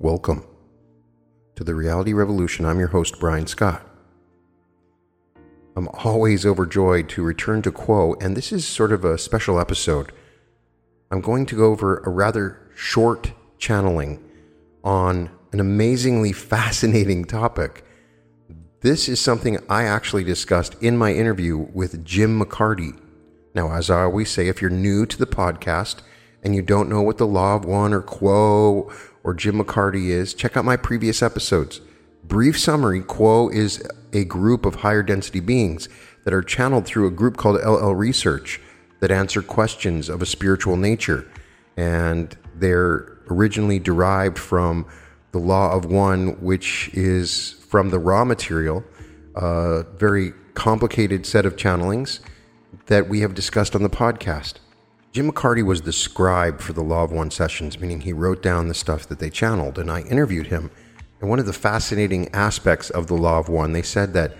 Welcome to the Reality Revolution. I'm your host, Brian Scott. I'm always overjoyed to return to Quo, and this is sort of a special episode. I'm going to go over a rather short channeling on an amazingly fascinating topic. This is something I actually discussed in my interview with Jim McCarty. Now, as I always say, if you're new to the podcast and you don't know what the Law of One or Quo or Jim McCarty is, check out my previous episodes. Brief summary, Quo is a group of higher density beings that are channeled through a group called LL Research that answer questions of a spiritual nature. And they're originally derived from the Law of One, which is from the raw material, a very complicated set of channelings that we have discussed on the podcast. Jim McCarty was the scribe for the Law of One sessions, meaning he wrote down the stuff that they channeled, and I interviewed him. And one of the fascinating aspects of the Law of One, they said that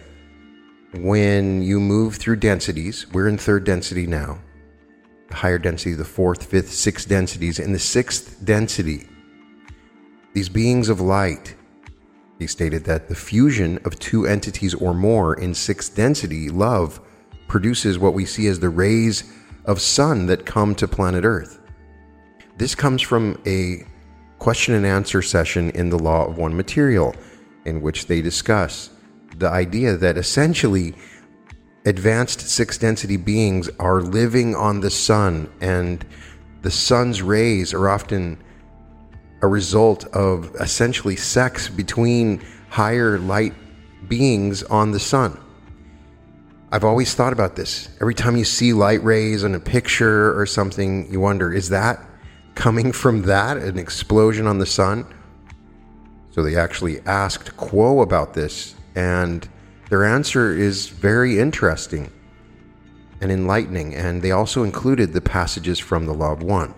when you move through densities, we're in third density now, the higher density, the fourth, fifth, sixth densities. In the sixth density, these beings of light, he stated that the fusion of two entities or more in sixth density, love, produces what we see as the rays of sun that come to planet Earth. This comes from a question and answer session in the Law of One material, in which they discuss the idea that essentially advanced sixth density beings are living on the sun, and the sun's rays are often a result of essentially sex between higher light beings on the sun. I've always thought about this. Every time you see light rays on a picture or something, you wonder, is that coming from that, an explosion on the sun? So they actually asked Quo about this, and their answer is very interesting and enlightening, and they also included the passages from the Law of One.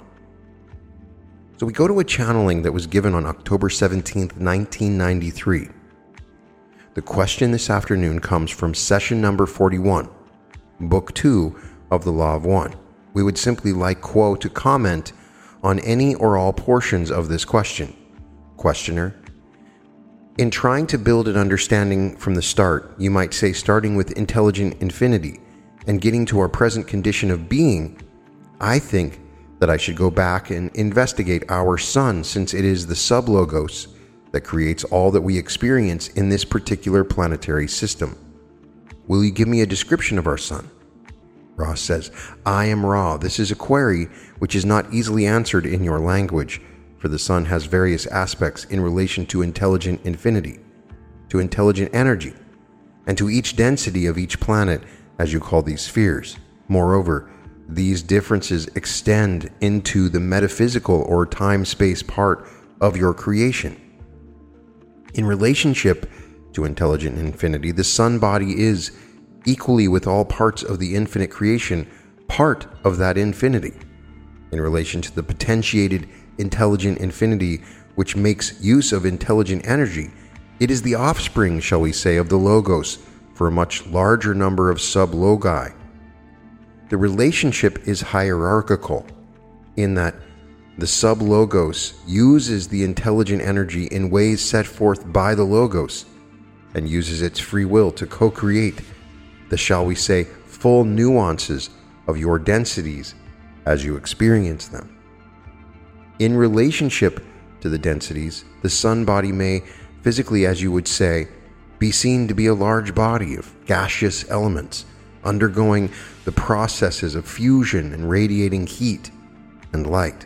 So we go to a channeling that was given on October 17th, 1993. The question this afternoon comes from session number 41, book 2 of the Law of One. We would simply like Quo to comment on any or all portions of this question. Questioner: in trying to build an understanding from the start, you might say starting with intelligent infinity and getting to our present condition of being, I think that I should go back and investigate our sun, since it is the sublogos that creates all that we experience in this particular planetary system. Will you give me a description of our sun? Ra says, I am Ra. This is a query which is not easily answered in your language, for the sun has various aspects in relation to intelligent infinity, to intelligent energy, and to each density of each planet, as you call these spheres. Moreover, these differences extend into the metaphysical or time-space part of your creation. In relationship to intelligent infinity, the sun body is, equally with all parts of the infinite creation, part of that infinity. In relation to the potentiated intelligent infinity, which makes use of intelligent energy, it is the offspring, shall we say, of the logos for a much larger number of sub-logi. The relationship is hierarchical in that the sub-logos uses the intelligent energy in ways set forth by the logos and uses its free will to co-create the, shall we say, full nuances of your densities as you experience them. In relationship to the densities, the sun body may, physically as you would say, be seen to be a large body of gaseous elements undergoing the processes of fusion and radiating heat and light.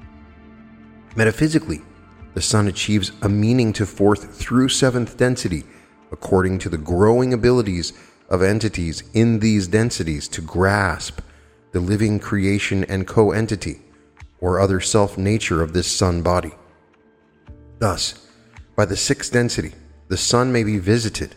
Metaphysically, the sun achieves a meaning to fourth through seventh density according to the growing abilities of entities in these densities to grasp the living creation and co-entity or other self-nature of this sun body. Thus, by the sixth density, the sun may be visited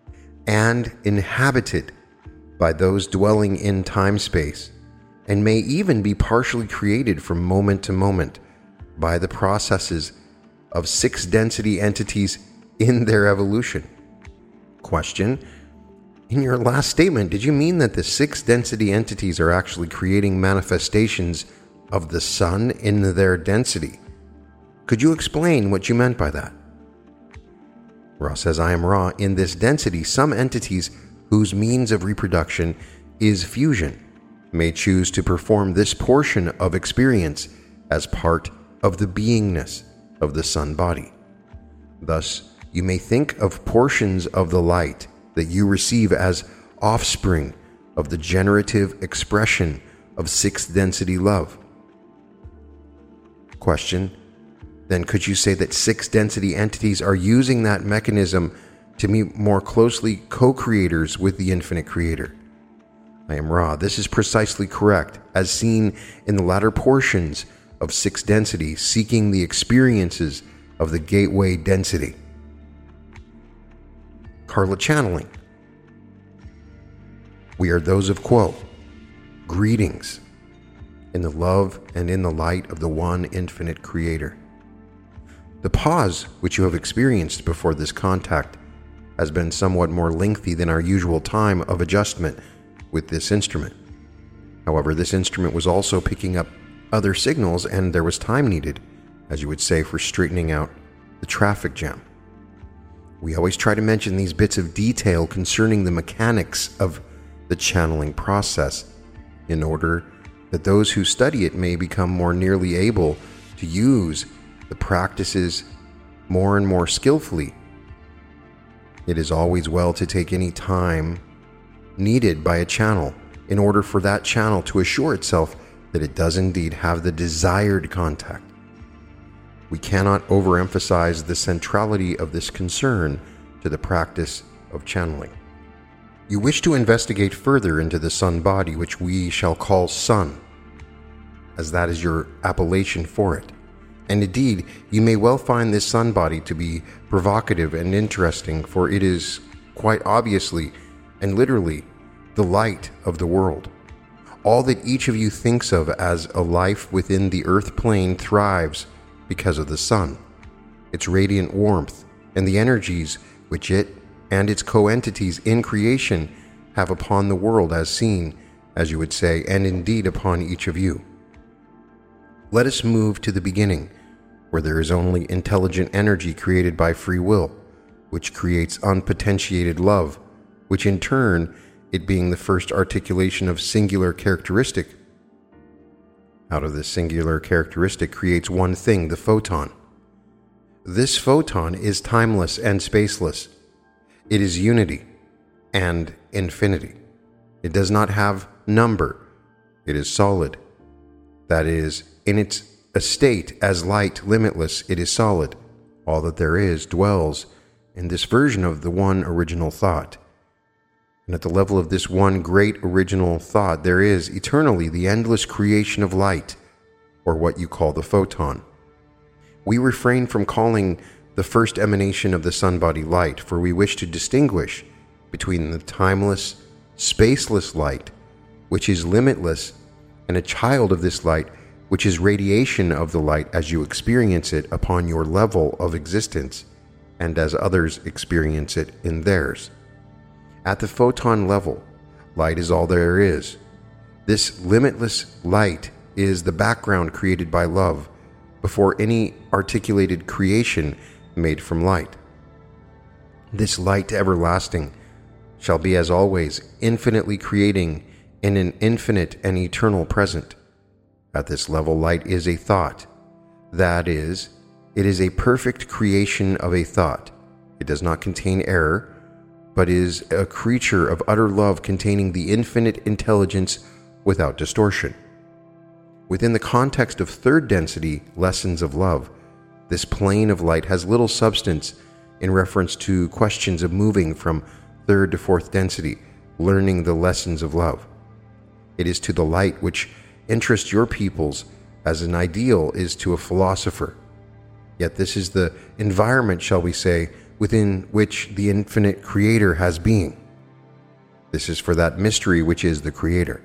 and inhabited by those dwelling in time-space, and may even be partially created from moment to moment by the processes of sixth density entities in their evolution. Question: in your last statement, did you mean that the sixth density entities are actually creating manifestations of the sun in their density? Could you explain what you meant by that? Ra says, I am Ra. In this density, some entities whose means of reproduction is fusion may choose to perform this portion of experience as part of the beingness of the sun body. Thus, you may think of portions of the light that you receive as offspring of the generative expression of sixth density love. Question: then could you say that sixth density entities are using that mechanism to be more closely co-creators with the infinite creator? I am Ra. This is precisely correct, as seen in the latter portions of sixth density, seeking the experiences of the gateway density. Carla channeling. We are those of Quo. Greetings in the love and in the light of the one infinite creator. The pause which you have experienced before this contact has been somewhat more lengthy than our usual time of adjustment with this instrument. However, this instrument was also picking up other signals, and there was time needed, as you would say, for straightening out the traffic jam. We always try to mention these bits of detail concerning the mechanics of the channeling process in order that those who study it may become more nearly able to use the practices more and more skillfully. It is always well to take any time needed by a channel in order for that channel to assure itself that it does indeed have the desired contact. We cannot overemphasize the centrality of this concern to the practice of channeling. You wish to investigate further into the sun body, which we shall call Sun, as that is your appellation for it. And indeed, you may well find this sun body to be provocative and interesting, for it is quite obviously and literally the light of the world. All that each of you thinks of as a life within the earth plane thrives because of the sun, its radiant warmth, and the energies which it and its co-entities in creation have upon the world as seen, as you would say, and indeed upon each of you. Let us move to the beginning, where there is only intelligent energy created by free will, which creates unpotentiated love, which in turn, it being the first articulation of singular characteristic, out of this singular characteristic creates one thing, the photon. This photon is timeless and spaceless. It is unity and infinity. It does not have number. It is solid. That is, in its estate as light, limitless, it is solid. All that there is dwells in this version of the one original thought. And at the level of this one great original thought, there is eternally the endless creation of light, or what you call the photon. We refrain from calling the first emanation of the sun body light, for we wish to distinguish between the timeless, spaceless light, which is limitless, and a child of this light, which is radiation of the light as you experience it upon your level of existence, and as others experience it in theirs. At the photon level, light is all there is. This limitless light is the background created by love before any articulated creation made from light. This light everlasting shall be as always infinitely creating in an infinite and eternal present. At this level, light is a thought. That is, it is a perfect creation of a thought. It does not contain error, but is a creature of utter love containing the infinite intelligence without distortion. Within the context of third density, lessons of love, this plane of light has little substance in reference to questions of moving from third to fourth density, learning the lessons of love. It is to the light which interests your peoples as an ideal is to a philosopher. Yet this is the environment, shall we say, within which the infinite creator has being. This is for that mystery which is the creator.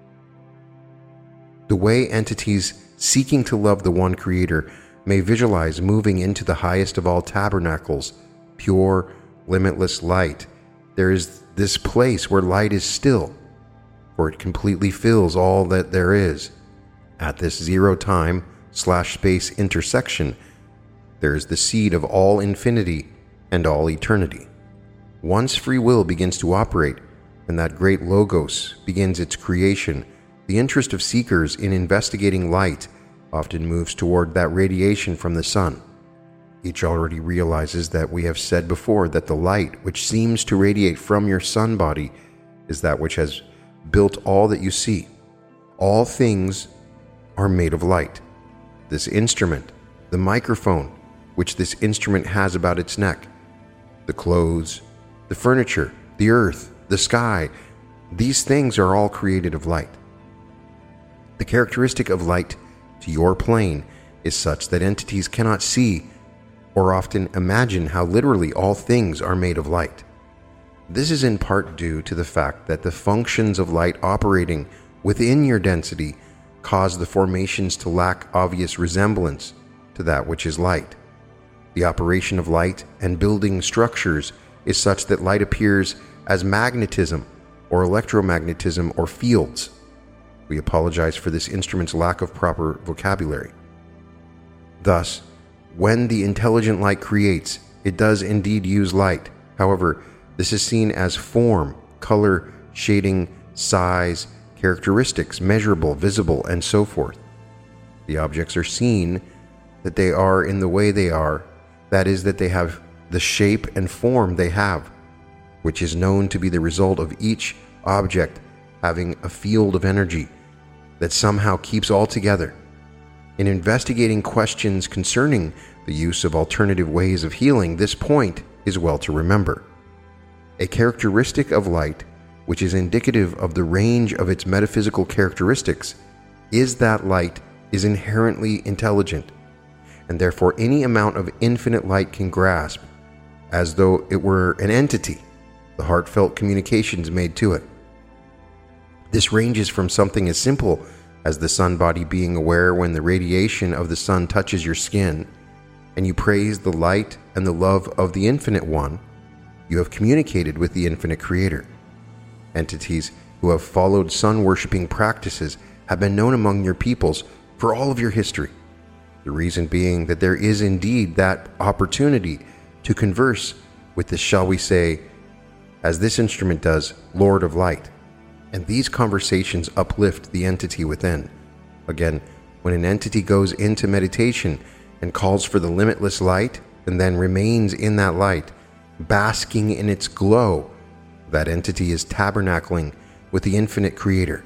The way entities seeking to love the one creator may visualize moving into the highest of all tabernacles, pure, limitless light. There is this place where light is still, for it completely fills all that there is. At this zero time/space intersection, there is the seed of all infinity and all eternity. Once free will begins to operate, and that great logos begins its creation, the interest of seekers in investigating light often moves toward that radiation from the sun. Each already realizes that we have said before that the light which seems to radiate from your sun body is that which has built all that you see. All things are made of light. This instrument, the microphone, which this instrument has about its neck, the clothes, the furniture, the earth, the sky, these things are all created of light. The characteristic of light to your plane is such that entities cannot see or often imagine how literally all things are made of light. This is in part due to the fact that the functions of light operating within your density cause the formations to lack obvious resemblance to that which is light. The operation of light and building structures is such that light appears as magnetism or electromagnetism or fields. We apologize for this instrument's lack of proper vocabulary. Thus, when the intelligent light creates, it does indeed use light. However, this is seen as form, color, shading, size, characteristics, measurable, visible, and so forth. The objects are seen that they are in the way they are, that is, that they have the shape and form they have, which is known to be the result of each object having a field of energy that somehow keeps all together. In investigating questions concerning the use of alternative ways of healing, this point is well to remember. A characteristic of light, which is indicative of the range of its metaphysical characteristics, is that light is inherently intelligent, and therefore any amount of infinite light can grasp, as though it were an entity, the heartfelt communications made to it. This ranges from something as simple as the sun body being aware when the radiation of the sun touches your skin, and you praise the light and the love of the Infinite One. You have communicated with the Infinite Creator. Entities who have followed sun-worshipping practices have been known among your peoples for all of your history. The reason being that there is indeed that opportunity to converse with this, shall we say, as this instrument does, Lord of Light. And these conversations uplift the entity within. Again, when an entity goes into meditation and calls for the limitless light and then remains in that light, basking in its glow, that entity is tabernacling with the infinite creator.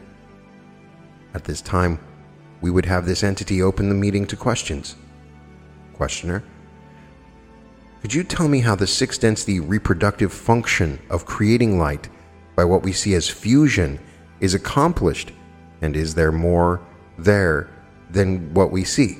At this time, we would have this entity open the meeting to questions. Questioner: could you tell me how the sixth density reproductive function of creating light by what we see as fusion is accomplished, and is there more there than what we see?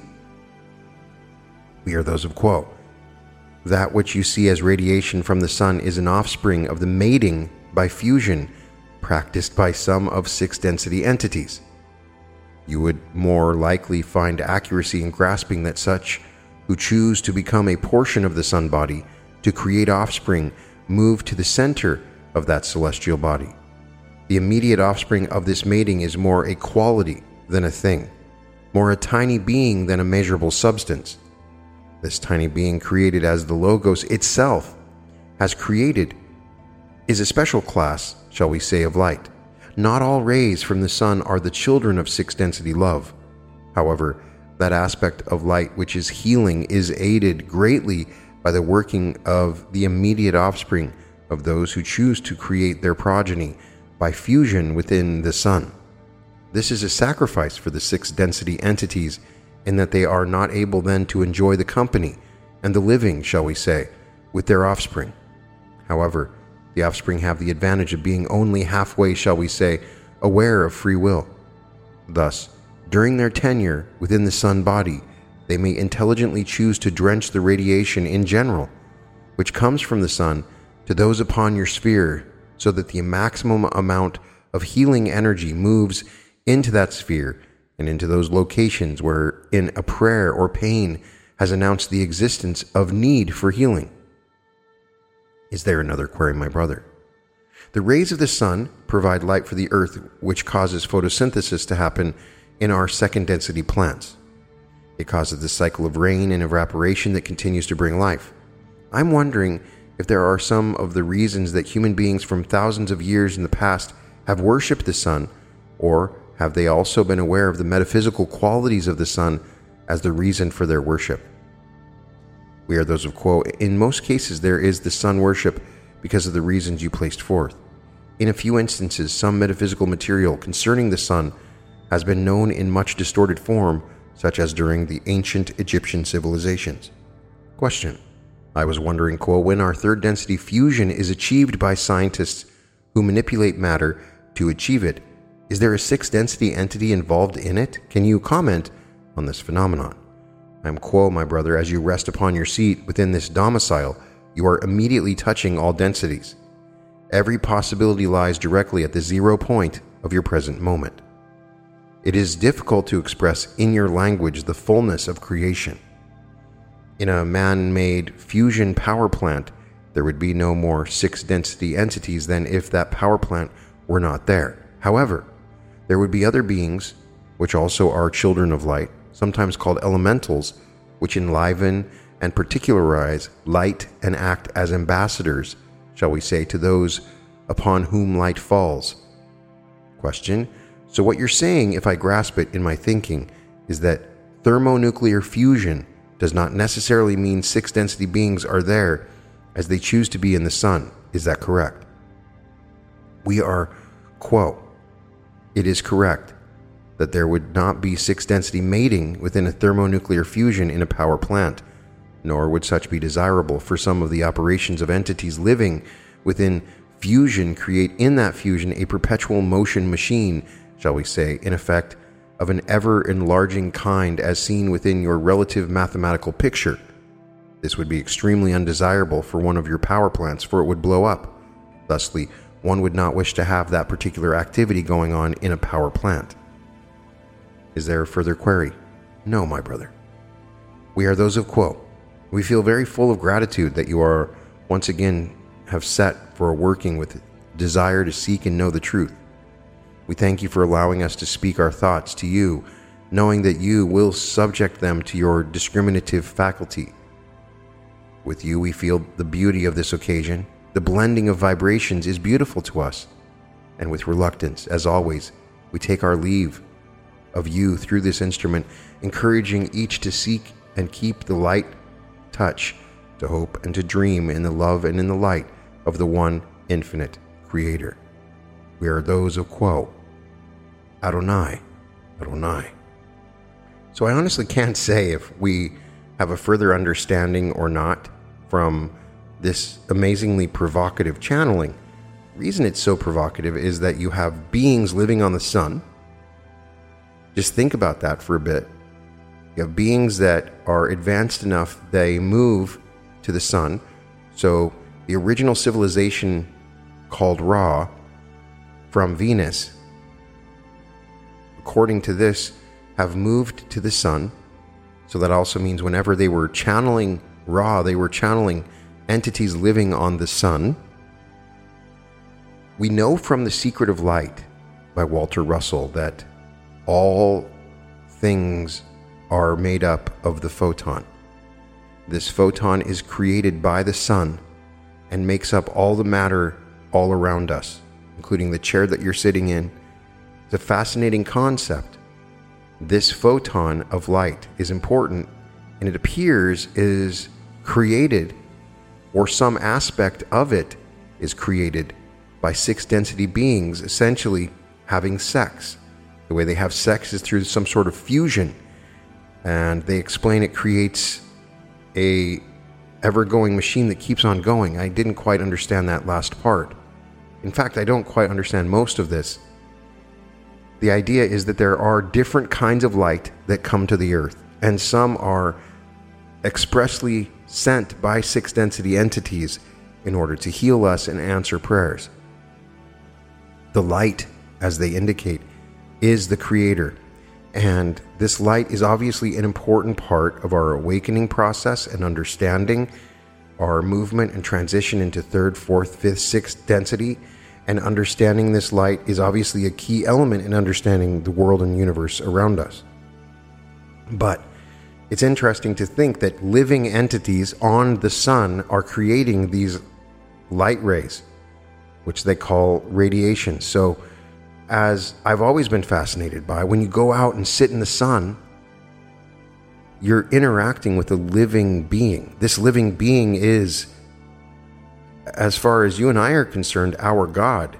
We are those of Quo. That which you see as radiation from the sun is an offspring of the mating by fusion practiced by some of sixth density entities. You would more likely find accuracy in grasping that such who choose to become a portion of the sun body to create offspring move to the center of that celestial body. The immediate offspring of this mating is more a quality than a thing, more a tiny being than a measurable substance. This tiny being, created as the Logos itself has created, is a special class, shall we say, of light. Not all rays from the sun are the children of sixth density love. However, that aspect of light which is healing is aided greatly by the working of the immediate offspring of those who choose to create their progeny by fusion within the sun. This is a sacrifice for the sixth density entities, in that they are not able then to enjoy the company and the living, shall we say, with their offspring. However, the offspring have the advantage of being only halfway, shall we say, aware of free will. Thus, during their tenure within the sun body, they may intelligently choose to drench the radiation in general, which comes from the sun, to those upon your sphere, so that the maximum amount of healing energy moves into that sphere and into those locations where in a prayer or pain has announced the existence of need for healing. Is there another query, my brother? The rays of the sun provide light for the earth, which causes photosynthesis to happen in our second density plants. It causes the cycle of rain and evaporation that continues to bring life. I'm wondering if there are some of the reasons that human beings from thousands of years in the past have worshipped the sun, or have they also been aware of the metaphysical qualities of the sun as the reason for their worship? We are those of quo. In most cases, there is the sun worship because of the reasons you placed forth. In a few instances, some metaphysical material concerning the sun has been known in much distorted form, such as during the ancient Egyptian civilizations. Question. I was wondering, quo, when our third density fusion is achieved by scientists who manipulate matter to achieve it, is there a sixth density entity involved in it? Can you comment on this phenomenon? I am quo, my brother. As you rest upon your seat within this domicile, you are immediately touching all densities. Every possibility lies directly at the 0 point of your present moment. It is difficult to express in your language the fullness of creation. In a man-made fusion power plant, there would be no more sixth density entities than if that power plant were not there. However, there would be other beings, which also are children of light, sometimes called elementals, which enliven and particularize light and act as ambassadors, shall we say, to those upon whom light falls. Question. So what you're saying, if I grasp it in my thinking, is that thermonuclear fusion does not necessarily mean sixth density beings are there as they choose to be in the sun. Is that correct? We are quo. It is correct that there would not be sixth density mating within a thermonuclear fusion in a power plant, nor would such be desirable, for some of the operations of entities living within fusion create in that fusion a perpetual motion machine, shall we say, in effect, of an ever-enlarging kind as seen within your relative mathematical picture. This would be extremely undesirable for one of your power plants, for it would blow up. Thusly, one would not wish to have that particular activity going on in a power plant. Is there a further query? No, my brother. We are those of quo. We feel very full of gratitude that you are once again have set for working with desire to seek and know the truth. We thank you for allowing us to speak our thoughts to you, knowing that you will subject them to your discriminative faculty. With you, we feel the beauty of this occasion. The blending of vibrations is beautiful to us. And with reluctance, as always, we take our leave of you through this instrument, encouraging each to seek and keep the light touch, to hope and to dream in the love and in the light of the one infinite Creator. We are those of quo. Adonai, Adonai. So I honestly can't say if we have a further understanding or not from this amazingly provocative channeling. The reason it's so provocative is that you have beings living on the sun. Just think about that for a bit. You have beings that are advanced enough, they move to the sun. So the original civilization called Ra from Venus, according to this, have moved to the sun. So that also means whenever they were channeling Ra, they were channeling entities living on the sun. We know from The Secret of Light by Walter Russell that all things are made up of the photon. This photon is created by the sun and makes up all the matter all around us, including the chair that you're sitting in. It's a fascinating concept. This photon of light is important, and it appears is created, or some aspect of it is created, by sixth density beings essentially having sex. The way they have sex is through some sort of fusion, and they explain it creates a ever-going machine that keeps on going. I didn't quite understand that last part. In fact, I don't quite understand most of this. The idea is that there are different kinds of light that come to the earth, and some are expressly sent by sixth density entities in order to heal us and answer prayers. The light, as they indicate, is the Creator, and this light is obviously an important part of our awakening process and understanding our movement and transition into third, fourth, fifth, sixth density. And understanding this light is obviously a key element in understanding the world and universe around us. But it's interesting to think that living entities on the sun are creating these light rays, which they call radiation. So, as I've always been fascinated by, when you go out and sit in the sun, you're interacting with a living being. This living being is, as far as you and I are concerned, our God,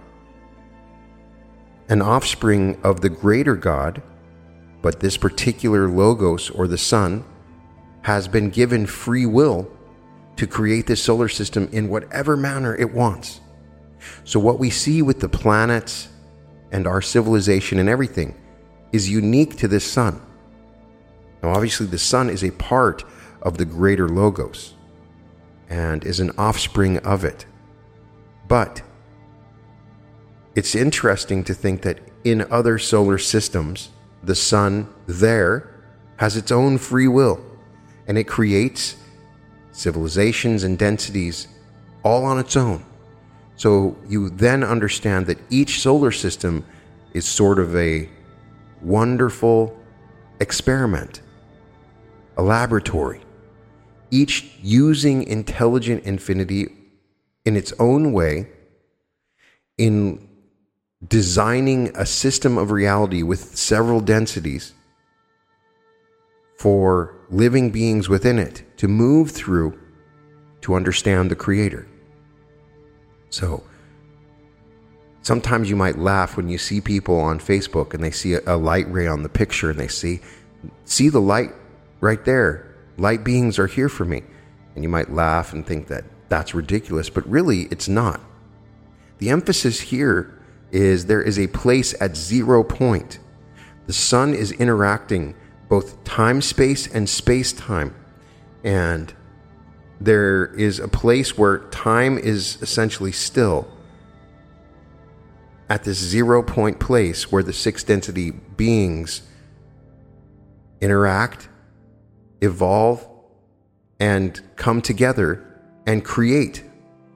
an offspring of the greater God, but this particular logos, or the sun, has been given free will to create this solar system in whatever manner it wants. So what we see with the planets and our civilization and everything is unique to this sun. Now, obviously, the sun is a part of the greater logos and is an offspring of it. But it's interesting to think that in other solar systems, the sun there has its own free will, and it creates civilizations and densities all on its own. So you then understand that each solar system is sort of a wonderful experiment, a laboratory, each using intelligent infinity in its own way in designing a system of reality with several densities for living beings within it to move through to understand the Creator. So sometimes you might laugh when you see people on Facebook and they see a light ray on the picture and they see the light right there. Light beings are here for me. And you might laugh and think that that's ridiculous, but really it's not. The emphasis here is there is a place at 0 point. The sun is interacting both time-space and space-time. And there is a place where time is essentially still at this 0 point place where the 6 density beings interact, evolve, and come together and create.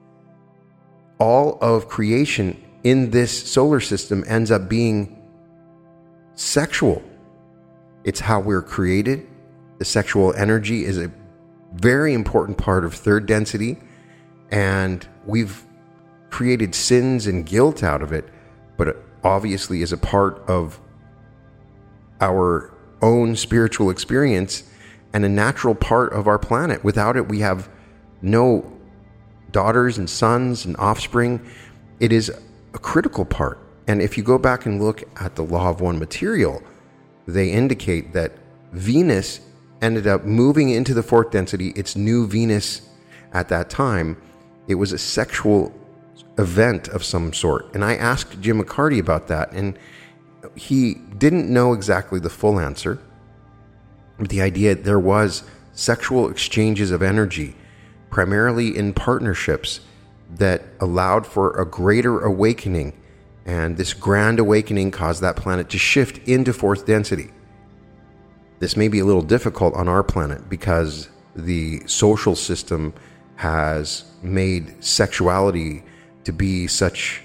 All of creation in this solar system ends up being sexual. It's how we're created. The sexual energy is a very important part of third density, and we've created sins and guilt out of it, but it obviously is a part of our own spiritual experience and a natural part of our planet. Without it, we have no daughters and sons and offspring. It is a critical part. And if you go back and look at the Law of One material, they indicate that Venus ended up moving into the 4th density. It's new Venus at that time. It was a sexual event of some sort. And I asked Jim McCarty about that, and he didn't know exactly the full answer. But the idea there was sexual exchanges of energy, primarily in partnerships, that allowed for a greater awakening. And this grand awakening caused that planet to shift into 4th density. This may be a little difficult on our planet because the social system has made sexuality to be such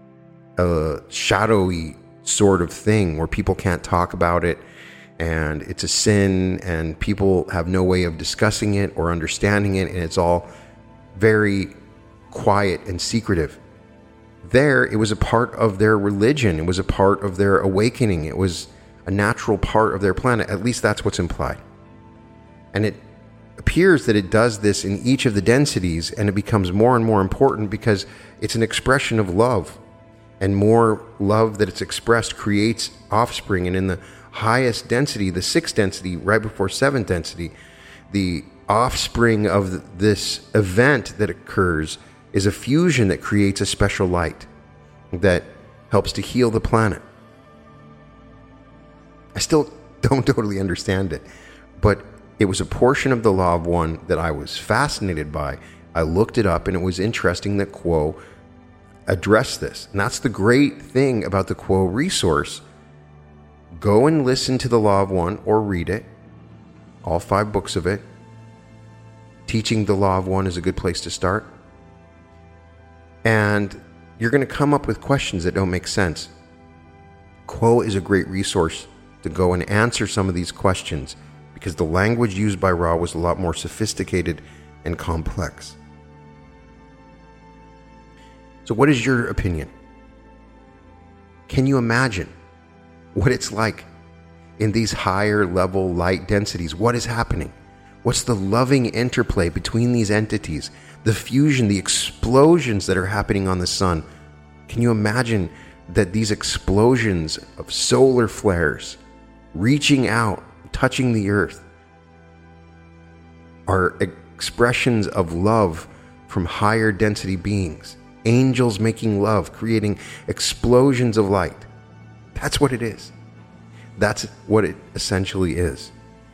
a shadowy sort of thing where people can't talk about it, and it's a sin, and people have no way of discussing it or understanding it, and it's all very quiet and secretive. There, it was a part of their religion. It was a part of their awakening. It was a natural part of their planet. At least that's what's implied. And it appears that it does this in each of the densities, and it becomes more and more important because it's an expression of love. And more love that it's expressed creates offspring. And in the highest density, the 6th density, right before 7th density, the offspring of this event that occurs is a fusion that creates a special light that helps to heal the planet. I still don't totally understand it, but it was a portion of the Law of One that I was fascinated by. I looked it up, and it was interesting that Quo addressed this. And that's the great thing about the Quo resource. Go and listen to the Law of One or read it, all 5 books of it. Teaching the Law of One is a good place to start. And you're going to come up with questions that don't make sense. Quo is a great resource to go and answer some of these questions, because the language used by Ra was a lot more sophisticated and complex. So what is your opinion? Can you imagine what it's like in these higher level light densities? What is happening? What's the loving interplay between these entities? The fusion, the explosions that are happening on the sun. Can you imagine that these explosions of solar flares reaching out, touching the earth, are expressions of love from higher density beings? Angels making love, creating explosions of light. That's what it is. That's what it essentially is.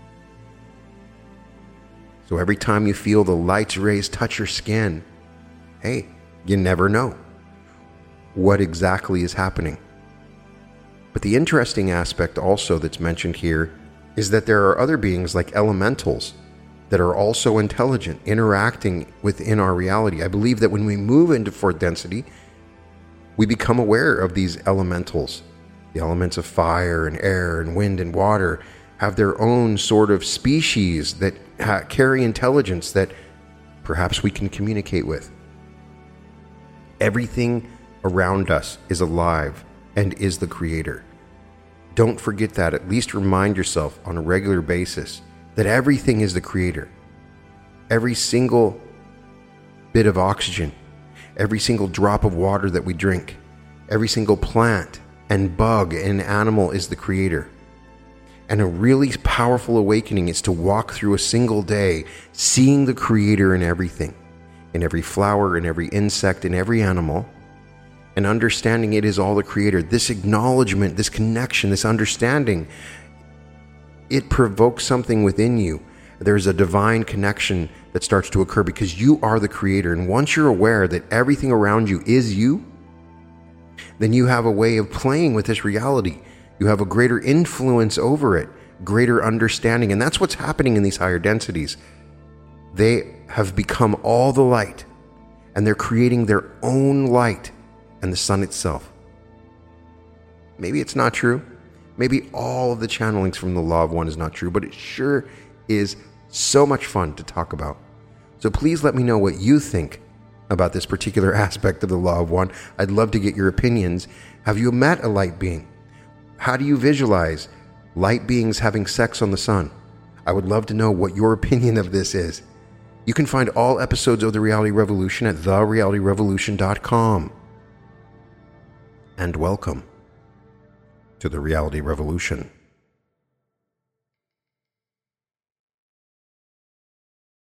So every time you feel the light's rays touch your skin, hey, you never know what exactly is happening. But the interesting aspect also that's mentioned here is that there are other beings like elementals that are also intelligent, interacting within our reality. I believe that when we move into fourth density, we become aware of these elementals. The elements of fire and air and wind and water have their own sort of species that carry intelligence that perhaps we can communicate with. Everything around us is alive and is the creator. Don't forget that. At least remind yourself on a regular basis that everything is the creator. Every single bit of oxygen, every single drop of water that we drink, every single plant and bug and animal is the creator. And a really powerful awakening is to walk through a single day seeing the creator in everything, in every flower, in every insect, in every animal, and understanding it is all the creator. This acknowledgement, this connection, this understanding, it provokes something within you. There's a divine connection that starts to occur because you are the creator. And once you're aware that everything around you is you, then you have a way of playing with this reality. You have a greater influence over it, greater understanding. And that's what's happening in these higher densities. They have become all the light, and they're creating their own light and the sun itself. Maybe it's not true. Maybe all of the channelings from the Law of One is not true, but it sure is so much fun to talk about. So please let me know what you think about this particular aspect of the Law of One. I'd love to get your opinions. Have you met a light being? How do you visualize light beings having sex on the sun? I would love to know what your opinion of this is. You can find all episodes of The Reality Revolution at therealityrevolution.com. And welcome to The Reality Revolution.